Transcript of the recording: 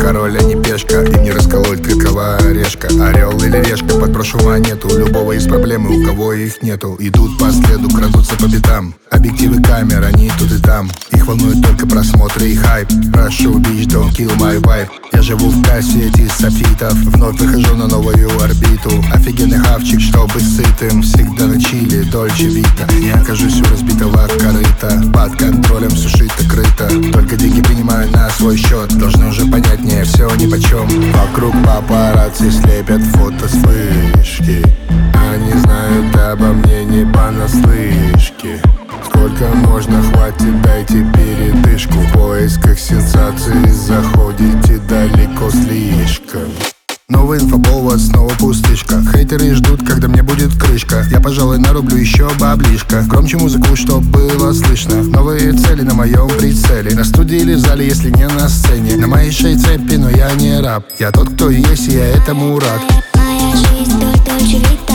король, а не пешка. Им не расколоть крюковая орешка. Орел или решка, подброшу монету. У любого есть проблемы, у кого их нету. Идут по следу, крадутся по пятам. Объективы камер, они тут и там. Их волнует только просмотры и хайп. Прошу, bitch, don't kill my vibe. Я живу в кассете софитов. Вновь выхожу на новую орбиту. Офигенный хавчик, чтобы сытым. Всегда на чили, Дольче Вита. Не окажусь у разбитого корыта. Под контролем сушить-то крыто. Только деньги принимаю на свой счет. Должны уже понять, мне все нипочем. Вокруг папарацци слепят фото с вышки. Они знают обо мне не понаслышке. Сколько можно, хватит, дайте передышку. В поисках сенсаций заходите далеко слишком. Новый инфоповод, снова пустышка. Хейтеры ждут, когда мне будет крышка. Я, пожалуй, нарублю еще баблишко. Громче музыку, чтоб было слышно. Новые цели на моем прицеле. На студии или в зале, если не на сцене. На моей шее цепи, но я не раб. Я тот, кто есть, и я этому рад. Моя жизнь Дольче Вита.